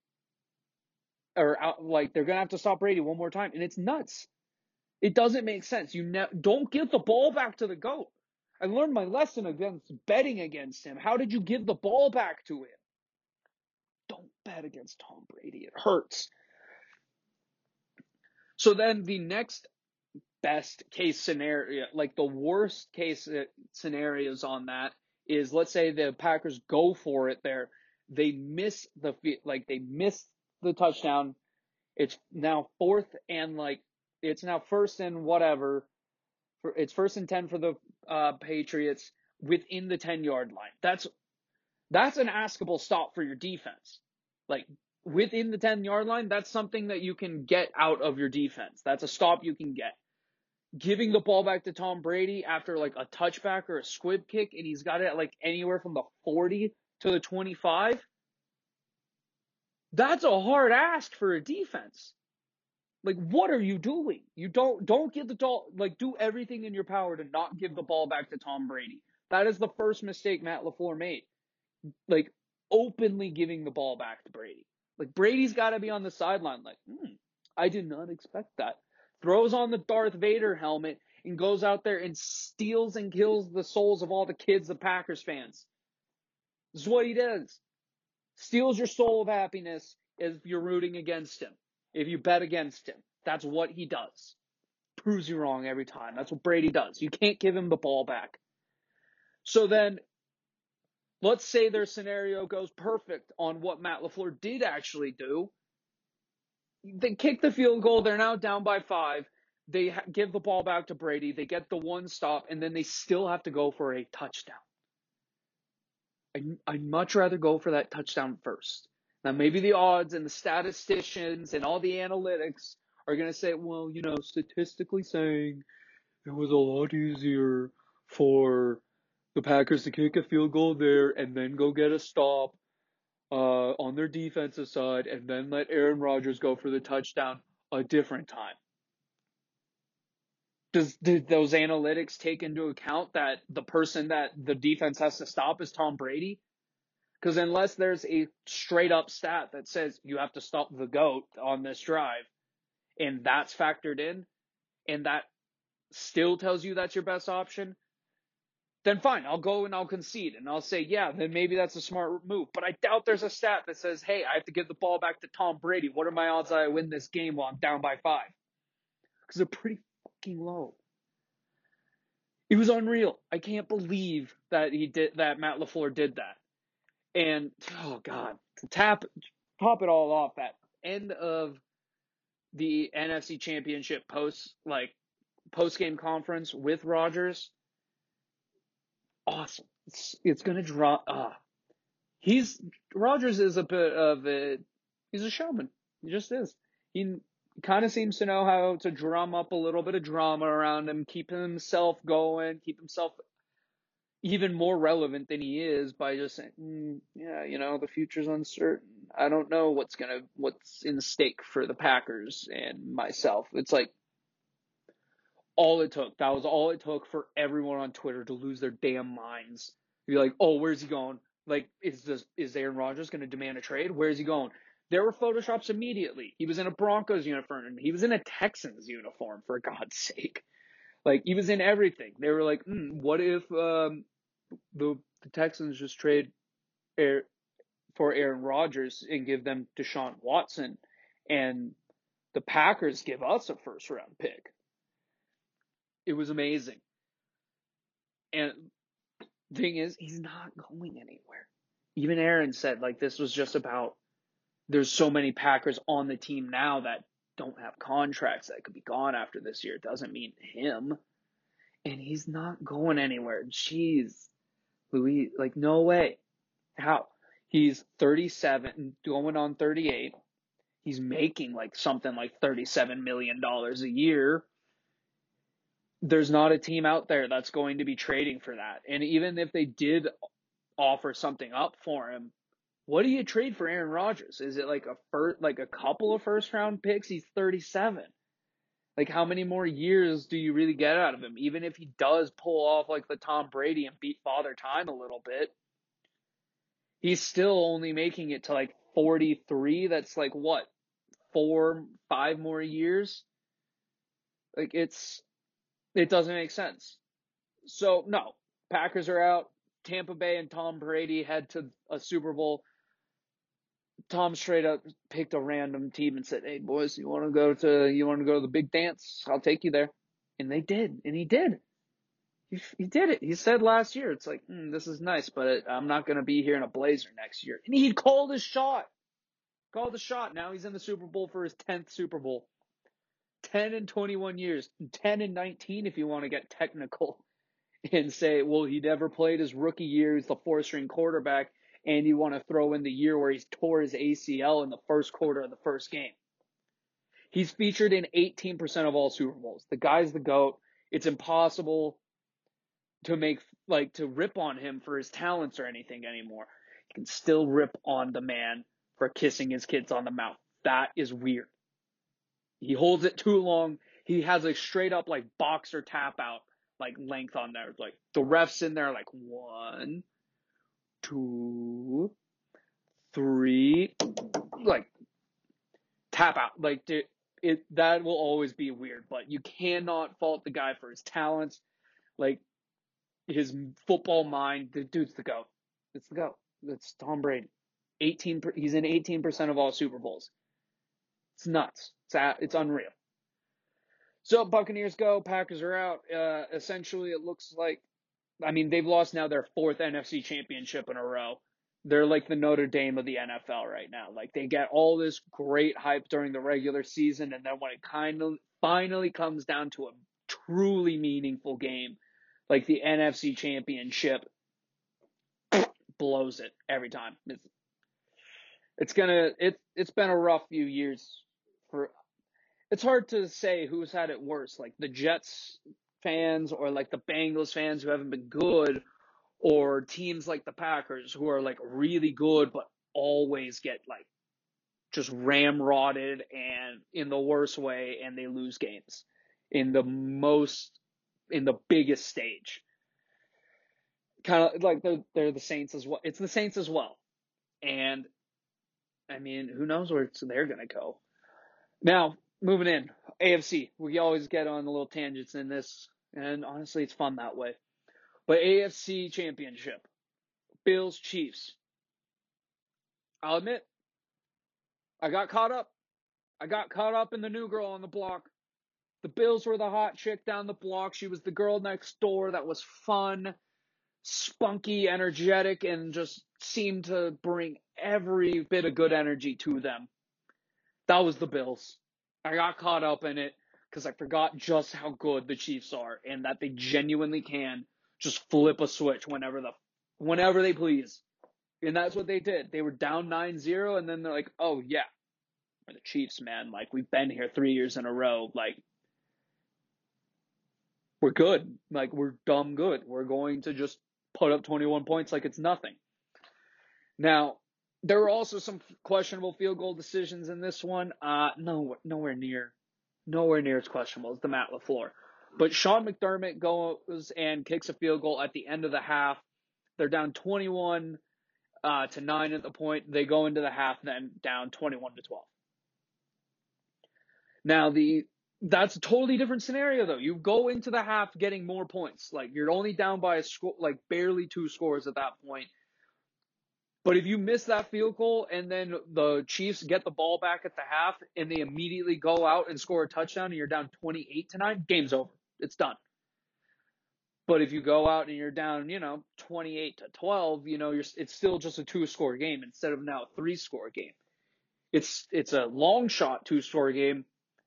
Speaker 1: Or out, like they're going to have to stop Brady one more time. And it's nuts. It doesn't make sense. You ne- don't give the ball back to the GOAT. I learned my lesson against betting against him. How did you give the ball back to him? Don't bet against Tom Brady. It hurts. So then the next best case scenario, like the worst case scenarios on that is, let's say the Packers go for it there. They miss the, like they miss the touchdown. It's now fourth and like, it's now first and whatever. It's first and ten for the uh, Patriots within the ten yard line. That's, that's an askable stop for your defense. Like within the ten yard line, that's something that you can get out of your defense. That's a stop you can get. Giving the ball back to Tom Brady after like a touchback or a squib kick, and he's got it at like anywhere from the forty to the twenty-five. That's a hard ask for a defense. Like, what are you doing? You don't don't give the ball, like do everything in your power to not give the ball back to Tom Brady. That is the first mistake Matt LaFleur made. Like openly giving the ball back to Brady. Like Brady's got to be on the sideline. Like, hmm, I did not expect that. Throws on the Darth Vader helmet and goes out there and steals and kills the souls of all the kids, the Packers fans. This is what he does. Steals your soul of happiness if you're rooting against him. If you bet against him. That's what he does. Proves you wrong every time. That's what Brady does. You can't give him the ball back. So then, let's say their scenario goes perfect on what Matt LaFleur did actually do. They kick the field goal. They're now down by five. They ha- give the ball back to Brady. They get the one stop, and then they still have to go for a touchdown. I, I'd much rather go for that touchdown first. Now, maybe the odds and the statisticians and all the analytics are going to say, well, you know, statistically saying it was a lot easier for the Packers to kick a field goal there and then go get a stop Uh, on their defensive side, and then let Aaron Rodgers go for the touchdown a different time. Does did those analytics take into account that the person that the defense has to stop is Tom Brady? Because unless there's a straight up stat that says you have to stop the GOAT on this drive, and that's factored in, and that still tells you that's your best option, then fine, I'll go and I'll concede and I'll say, yeah, then maybe that's a smart move. But I doubt there's a stat that says, hey, I have to give the ball back to Tom Brady. What are my odds that I win this game while I'm down by five? Because they're pretty fucking low. It was unreal. I can't believe that he did that. Matt LaFleur did that. And oh god, to tap top it all off, that end of the N F C Championship post like post game conference with Rodgers. Awesome. It's, it's going to draw. Uh, he's Rodgers is a bit of a he's a showman. He just is. He kind of seems to know how to drum up a little bit of drama around him, keep himself going, keep himself even more relevant than he is by just saying, mm, yeah, you know, the future's uncertain. I don't know what's gonna what's in stake for the Packers and myself. It's like all it took. That was all it took for everyone on Twitter to lose their damn minds. Be like, oh, where's he going? Like, is this is Aaron Rodgers going to demand a trade? Where's he going? There were photoshops immediately. He was in a Broncos uniform. He was in a Texans uniform, for God's sake. Like, he was in everything. They were like, mm, what if um, the, the Texans just trade Air, for Aaron Rodgers and give them Deshaun Watson, and the Packers give us a first-round pick? It was amazing. And the thing is, he's not going anywhere. Even Aaron said, like, this was just about, there's so many Packers on the team now that don't have contracts that could be gone after this year. It doesn't mean him. And he's not going anywhere. Jeez. Louis, like, no way. How? He's thirty-seven, going on thirty-eight. He's making like something like thirty-seven million dollars a year. There's not a team out there that's going to be trading for that. And even if they did offer something up for him, what do you trade for Aaron Rodgers? Is it like a first, like a couple of first round picks? He's thirty-seven. Like, how many more years do you really get out of him? Even if he does pull off like the Tom Brady and beat Father Time a little bit, he's still only making it to like forty-three. That's like what? Four, five more years? Like, it's, it doesn't make sense. So, no, Packers are out. Tampa Bay and Tom Brady head to a Super Bowl. Tom straight up picked a random team and said, "Hey boys, you want to go to you want to go to the big dance? I'll take you there." And they did, and he did. He, he did it. He said last year, "It's like mm, this is nice, but I'm not going to be here in a blazer next year." And he called his shot. Called the shot. Now he's in the Super Bowl for his tenth Super Bowl. ten and twenty-one years. ten and nineteen if you want to get technical and say, well, he never played his rookie year. He's the four-string quarterback. And you want to throw in the year where he tore his A C L in the first quarter of the first game. He's featured in eighteen percent of all Super Bowls. The guy's the GOAT. It's impossible to make, like, to rip on him for his talents or anything anymore. You can still rip on the man for kissing his kids on the mouth. That is weird. He holds it too long. He has a straight up, like, boxer tap out, like, length on there. Like, the ref's in there, like, one, two, three, like, tap out. Like, it, it, that will always be weird, but you cannot fault the guy for his talents. Like, his football mind, the dude's the GOAT. It's the GOAT. It's Tom Brady. eighteen, he's in eighteen percent of all Super Bowls. It's nuts. It's, it's unreal. So, Buccaneers go, Packers are out. Uh, essentially, it looks like, I mean, they've lost now their fourth N F C championship in a row. They're like the Notre Dame of the N F L right now. Like, they get all this great hype during the regular season, and then when it kind of finally comes down to a truly meaningful game, like the N F C championship, blows it every time. It's, it's gonna, it, it's been a rough few years for, it's hard to say who's had it worse, like the Jets fans or like the Bengals fans who haven't been good, or teams like the Packers who are like really good but always get like just ramrodded and in the worst way, and they lose games in the most, in the biggest stage. Kind of like they're, they're the Saints as well. It's the Saints as well. And I mean, who knows where they're going to go. Now, moving in, A F C. We always get on the little tangents in this, and honestly, it's fun that way. But A F C Championship, Bills, Chiefs. I'll admit, I got caught up. I got caught up in the new girl on the block. The Bills were the hot chick down the block. She was the girl next door that was fun, spunky, energetic, and just seemed to bring every bit of good energy to them. That was the Bills. I got caught up in it because I forgot just how good the Chiefs are and that they genuinely can just flip a switch whenever the whenever they please. And that's what they did. They were down nine zero, and then they're like, oh, yeah, we're the Chiefs, man. Like, we've been here three years in a row. Like, we're good. Like, we're dumb good. We're going to just put up twenty-one points like it's nothing. Now, there were also some questionable field goal decisions in this one. Uh, no, nowhere near. Nowhere near as questionable as the Matt LaFleur. But Sean McDermott goes and kicks a field goal at the end of the half. They're down twenty-one uh, to nine at the point. They go into the half, then down twenty-one to twelve. Now, the that's a totally different scenario, though. You go into the half getting more points. Like, you're only down by a score, like barely two scores at that point. But if you miss that field goal and then the Chiefs get the ball back at the half and they immediately go out and score a touchdown and you're down twenty-eight to nine, game's over. It's done. But if you go out and you're down, you know, twenty-eight to twelve, you know, you're, it's still just a two-score game instead of now a three-score game. It's it's a long shot two-score game,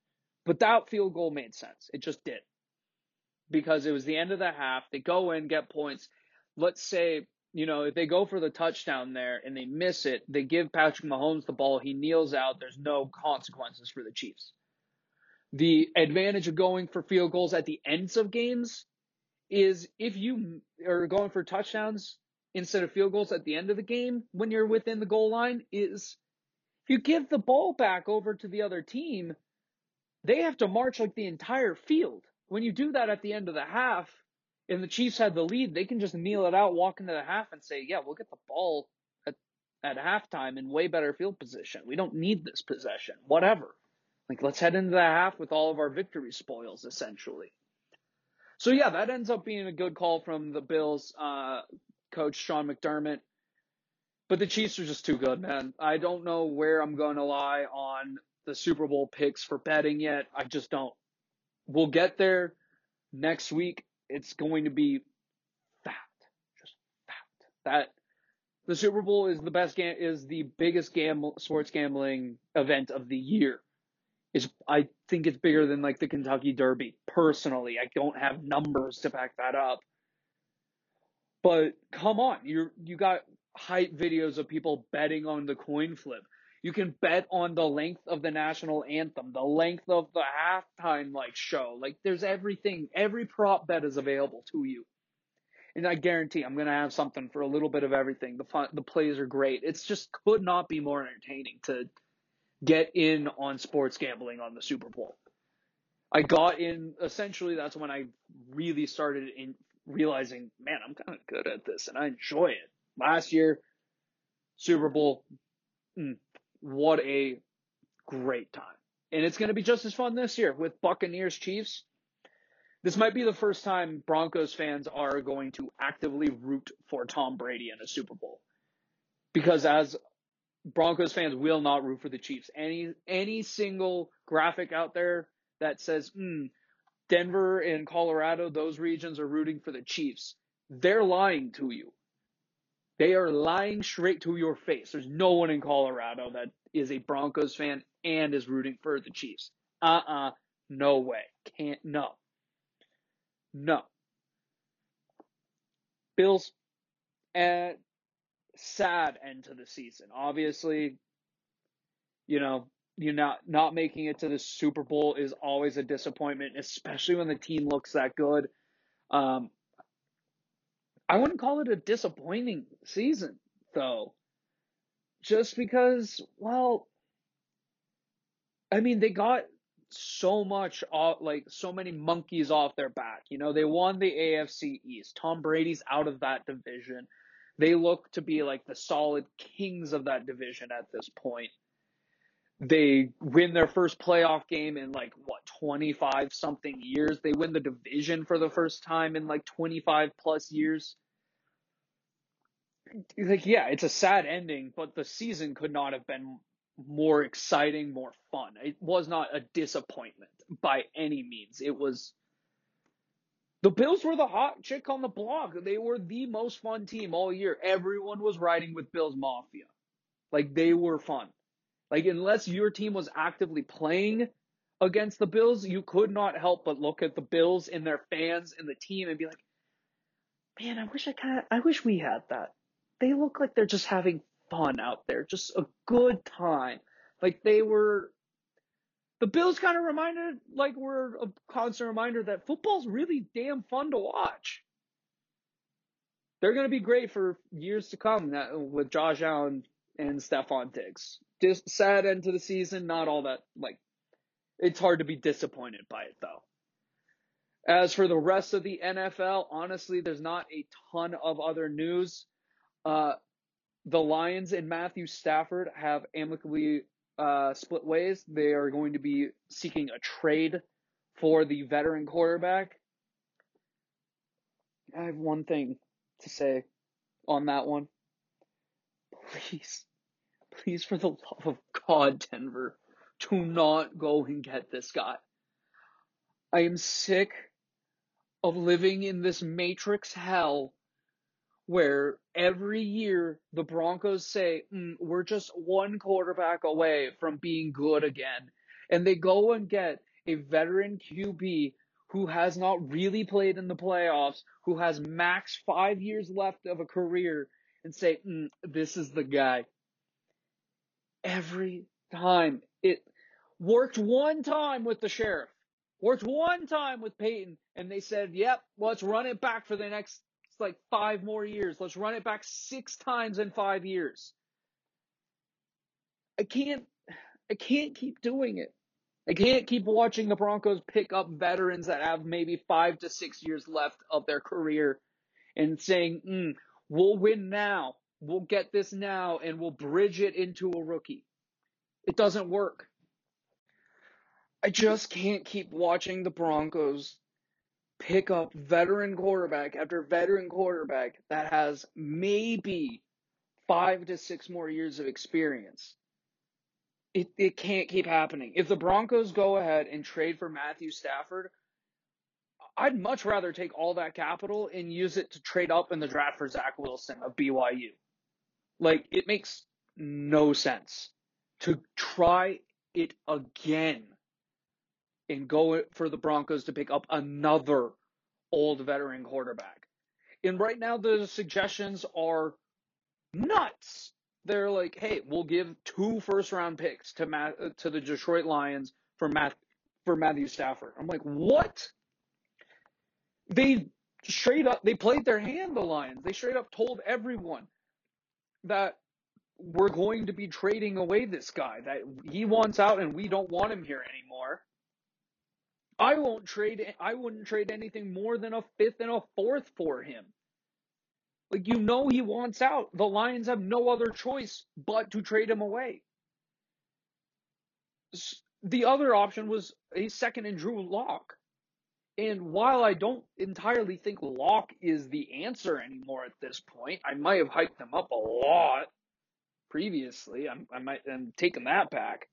Speaker 1: But that field goal made sense. It just did. Because it was the end of the half. They go in, get points. Let's say, you know, if they go for the touchdown there and they miss it, they give Patrick Mahomes the ball. He kneels out. There's no consequences for the Chiefs. The advantage of going for field goals at the ends of games is if you are going for touchdowns instead of field goals at the end of the game when you're within the goal line, is if you give the ball back over to the other team, they have to march like the entire field. When you do that at the end of the half and the Chiefs had the lead, they can just kneel it out, walk into the half and say, yeah, we'll get the ball at, at halftime in way better field position. We don't need this possession, whatever. Like, let's head into the half with all of our victory spoils, essentially. So, yeah, that ends up being a good call from the Bills uh, coach, Sean McDermott. But the Chiefs are just too good, man. I don't know where I'm going to lie on the Super Bowl picks for betting yet. I just don't. We'll get there next week. It's going to be fact. Just fact. That the Super Bowl is the best ga- is the biggest gamble sports gambling event of the year. Is I think it's bigger than like the Kentucky Derby. Personally, I don't have numbers to back that up. But come on, you you got hype videos of people betting on the coin flip. You can bet on the length of the national anthem, the length of the halftime like show. Like there's everything, every prop bet is available to you. And I guarantee I'm going to have something for a little bit of everything. The fun, the plays are great. It's just could not be more entertaining to get in on sports gambling on the Super Bowl. I got in, essentially that's when I really started in realizing, man, I'm kind of good at this and I enjoy it. Last year, Super Bowl, mm, what a great time. And it's going to be just as fun this year with Buccaneers Chiefs. This might be the first time Broncos fans are going to actively root for Tom Brady in a Super Bowl. Because as Broncos fans will not root for the Chiefs. Any any single graphic out there that says, mm, Denver and Colorado, those regions are rooting for the Chiefs, they're lying to you. They are lying straight to your face. There's no one in Colorado that is a Broncos fan and is rooting for the Chiefs. Uh-uh. No way. Can't. No. No. Bills, uh, sad end to the season. Obviously, you know, you not not making it to the Super Bowl is always a disappointment, especially when the team looks that good. Um, I wouldn't call it a disappointing season, though, just because, well, I mean, they got so much off, like so many monkeys off their back. You know, they won the A F C East. Tom Brady's out of that division. They look to be like the solid kings of that division at this point. They win their first playoff game in like, what, twenty-five something years. They win the division for the first time in like twenty-five plus years. Like, yeah, it's a sad ending, but the season could not have been more exciting, more fun. It was not a disappointment by any means. It was, the Bills were the hot chick on the block. They were the most fun team all year. Everyone was riding with Bills Mafia. Like, they were fun. Like, unless your team was actively playing against the Bills, you could not help but look at the Bills and their fans and the team and be like, man, I wish I kind of, I wish we had that. They look like they're just having fun out there, just a good time. Like they were, the Bills kind of reminded, like were a constant reminder that football's really damn fun to watch. They're going to be great for years to come with Josh Allen and Stephon Diggs. Just sad end to the season, not all that, like, it's hard to be disappointed by it though. As for the rest of the N F L, honestly, there's not a ton of other news. Uh, the Lions and Matthew Stafford have amicably uh, split ways. They are going to be seeking a trade for the veteran quarterback. I have one thing to say on that one. Please, please, for the love of God, Denver, do not go and get this guy. I am sick of living in this Matrix hell where every year the Broncos say, mm, we're just one quarterback away from being good again. And they go and get a veteran Q B who has not really played in the playoffs, who has max five years left of a career, and say, mm, this is the guy. Every time. It worked one time with the Sheriff. Worked one time with Peyton, and they said, yep, let's run it back for the next, like, five more years. Let's run it back six times in five years. I can't, I can't keep doing it. I can't keep watching the Broncos pick up veterans that have maybe five to six years left of their career and saying, mm, we'll win now. We'll get this now, and we'll bridge it into a rookie. It doesn't work. I just can't keep watching the Broncos pick up veteran quarterback after veteran quarterback that has maybe five to six more years of experience. It it can't keep happening. If the Broncos go ahead and trade for Matthew Stafford, I'd much rather take all that capital and use it to trade up in the draft for Zach Wilson of B Y U. Like, it makes no sense to try it again and go for the Broncos to pick up another old veteran quarterback. And right now the suggestions are nuts. They're like, hey, we'll give two first-round picks to Matt, to the Detroit Lions for Matt, for Matthew Stafford. I'm like, what? They straight up, they played their hand, the Lions. They straight up told everyone that we're going to be trading away this guy, that he wants out and we don't want him here anymore. I won't trade, I wouldn't trade anything more than a fifth and a fourth for him. Like, you know he wants out. The Lions have no other choice but to trade him away. The other option was a second and Drew Lock. And while I don't entirely think Lock is the answer anymore at this point, I might have hyped him up a lot previously. I'm, I might, I'm taking that back.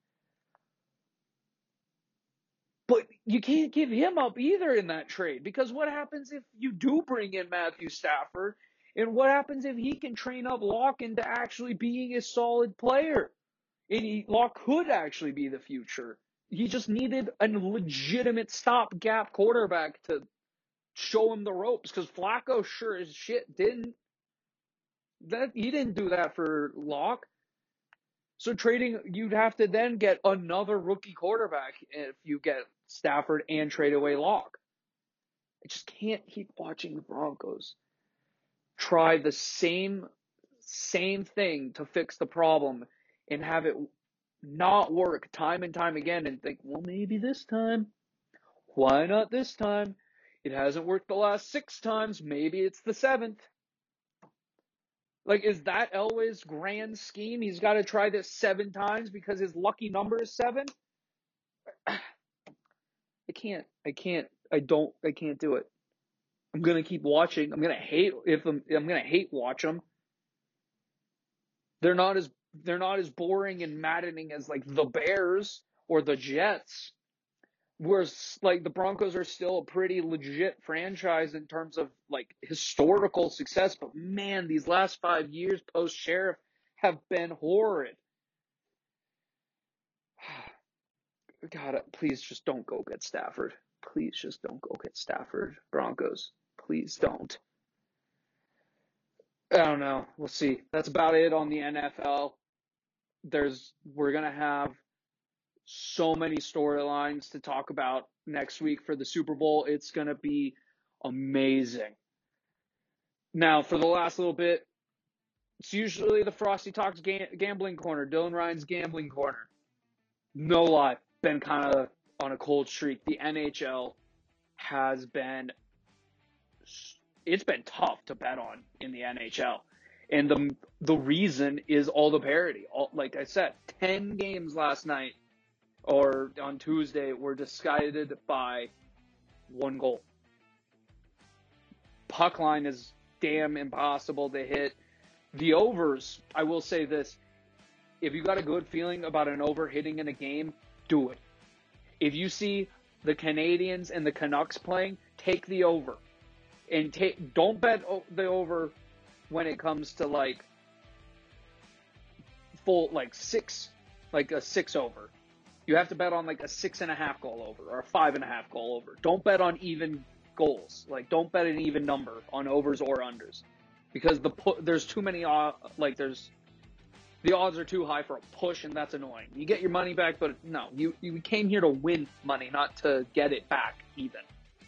Speaker 1: But you can't give him up either in that trade, because what happens if you do bring in Matthew Stafford? And what happens if he can train up Locke into actually being a solid player? And he, Locke could actually be the future. He just needed a legitimate stopgap quarterback to show him the ropes, because Flacco sure as shit didn't. That he didn't do that for Locke. So trading, you'd have to then get another rookie quarterback if you get Stafford and trade away Locke. I just can't keep watching the Broncos try the same same thing to fix the problem and have it not work time and time again and think, well, maybe this time. Why not this time? It hasn't worked the last six times. Maybe it's the seventh. Like, is that Elway's grand scheme? He's got to try this seven times because his lucky number is seven? I can't. I can't. I don't. I can't do it. I'm going to keep watching. I'm going to hate if I'm, I'm going to hate watch them. They're not as they're not as boring and maddening as like the Bears or the Jets. Whereas, like, the Broncos are still a pretty legit franchise in terms of, like, historical success. But, man, these last five years post-Sheriff have been horrid. God, please just don't go get Stafford. Please just don't go get Stafford, Broncos. Please don't. I don't know. We'll see. That's about it on the N F L. There's, we're going to have so many storylines to talk about next week for the Super Bowl. It's going to be amazing. Now, for the last little bit, it's usually the Frosty Talks ga- gambling corner, Dylan Ryan's gambling corner. No lie, been kind of on a cold streak. The N H L has been, it's been tough to bet on in the N H L. And the the reason is all the parity. All, like I said, ten games last night or on Tuesday were decided by one goal. Puck line is damn impossible to hit. The overs, I will say this. If you got a good feeling about an over hitting in a game, do it. If you see the Canadians and the Canucks playing, take the over. And take don't bet the over when it comes to like full like six, like a six over. You have to bet on like a six and a half goal over or a five and a half goal over. Don't bet on even goals. Like, don't bet an even number on overs or unders, because the pu- there's too many uh, like there's the odds are too high for a push, and that's annoying. You get your money back, but no, you you came here to win money, not to get it back even.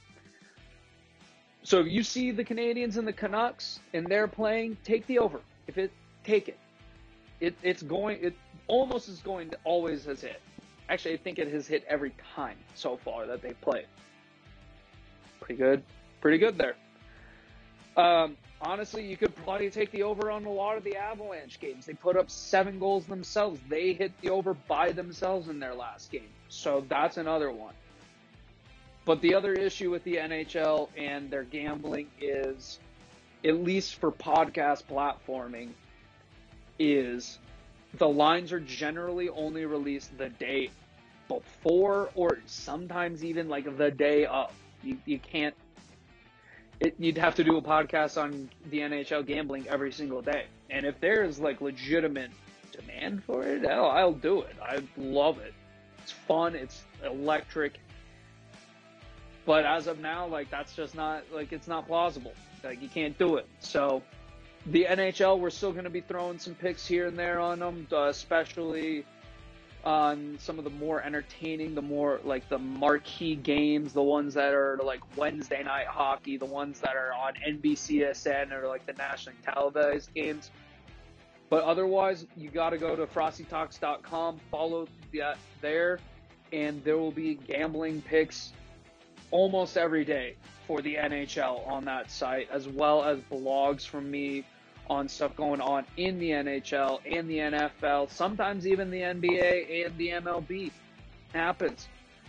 Speaker 1: So if you see the Canadians and the Canucks and they're playing, take the over. If it take it, it it's going it almost is going to always has hit. Actually, I think it has hit every time so far that they've played. Pretty good. Pretty good there. Um, honestly, you could probably take the over on a lot of the Avalanche games. They put up seven goals themselves. They hit the over by themselves in their last game. So that's another one. But the other issue with the N H L and their gambling is, at least for podcast platforming, is the lines are generally only released the day before, or sometimes even like the day of. You you can't. It, you'd have to do a podcast on the N H L gambling every single day. And if there is like legitimate demand for it, hell, I'll do it. I love it. It's fun. It's electric. But as of now, like, that's just not, like, it's not plausible. Like, you can't do it. So the N H L, we're still going to be throwing some picks here and there on them, uh, especially on some of the more entertaining, the more, like, the marquee games, the ones that are, like, Wednesday night hockey, the ones that are on N B C S N or, like, the nationally televised games. But otherwise, you got to go to frosty talks dot com, follow that there, and there will be gambling picks almost every day for the N H L on that site, as well as blogs from me on stuff going on in the N H L and the N F L, sometimes even the N B A and the M L B. Happens.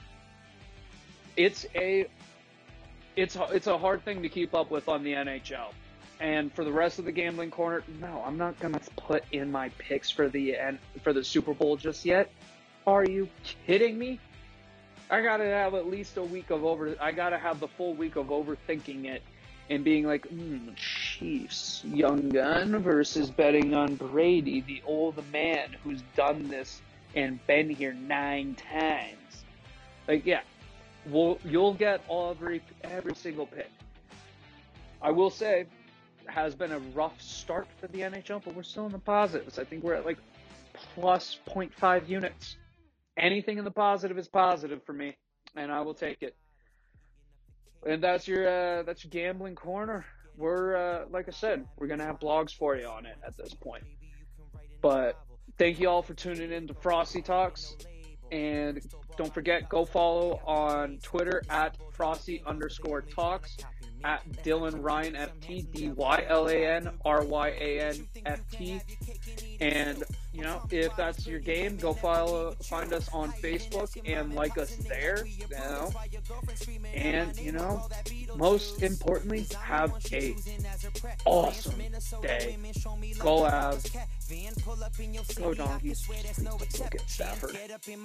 Speaker 1: It's a it's it's a hard thing to keep up with on the N H L. And for the rest of the gambling corner, no, I'm not gonna put in my picks for the for the Super Bowl just yet. Are you kidding me? I gotta have at least a week of over. I gotta have the full week of overthinking it and being like, mm, Chiefs, young gun versus betting on Brady, the old man who's done this and been here nine times. Like, yeah, we'll, you'll get all every every single pick. I will say, it has been a rough start for the N H L, but we're still in the positives. I think we're at like plus zero point five units. Anything in the positive is positive for me, and I will take it. And that's your uh, that's your gambling corner. We're uh, like I said, we're gonna have blogs for you on it at this point. But thank you all for tuning in to Frosty Talks, and don't forget, go follow on Twitter at Frosty underscore Talks, at Dylan Ryan F T, D Y L A N R Y A N F T. And, you know, if that's your game, go follow, find us on Facebook and like us there, you know. And, you know, most importantly, have a awesome day. Go Avs. Go Donkeys. Please look at Stafford.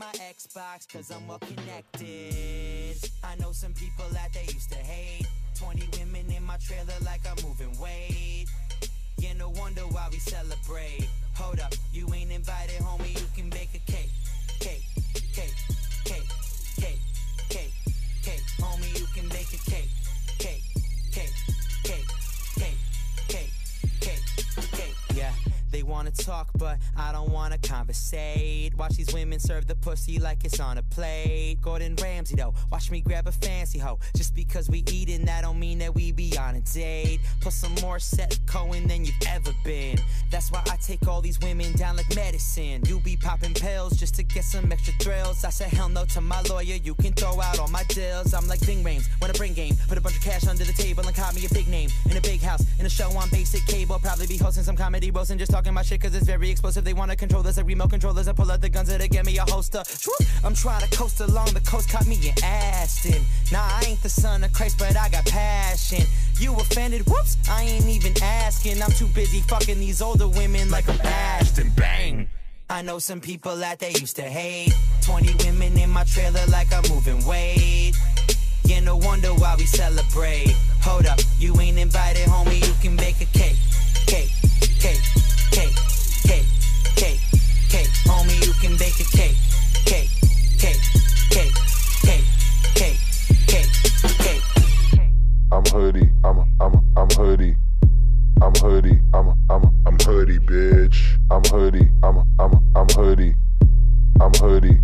Speaker 2: I know some people that they used to hate. twenty women in my trailer like I'm moving weight. Yeah, no wonder why we celebrate. Hold up, you ain't invited, homie, you can bake a cake. Cake, cake, cake, cake, cake, cake. Homie, you can bake a cake. Cake, cake, cake, cake, cake, cake, cake. Yeah. They wanna talk, but I don't wanna conversate. Watch these women serve the pussy like it's on a plate. Gordon Ramsay though, watch me grab a fancy hoe. Just because we eatin', that don't mean that we be on a date. Plus some more Seth Cohen than you've ever been. That's why I take all these women down like medicine. You be popping pills just to get some extra thrills. I said hell no to my lawyer, you can throw out all my deals. I'm like Ving Rhames, when I bring game. Put a bunch of cash under the table and call me a big name. In a big house, in a show on basic cable. Probably be hosting some comedy roast and just talking my shit cause it's very explosive. They wanna control us like remote controllers. I pull out the guns that'll get me a holster. I'm trying to coast along the coast, caught me in Aston. Nah, I ain't the son of Christ, but I got passion. You offended? Whoops, I ain't even asking. I'm too busy fucking these older women like I'm Ashton. Bang! I know some people that they used to hate. twenty women in my trailer like I'm moving weight. Yeah, no wonder why we celebrate. Hold up, you ain't invited, homie, you can bake a cake. Cake, cake, cake, cake, cake, cake. Homie, you can bake a cake. Cake,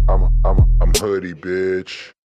Speaker 3: I'm, I'm, I'm hoodie, bitch.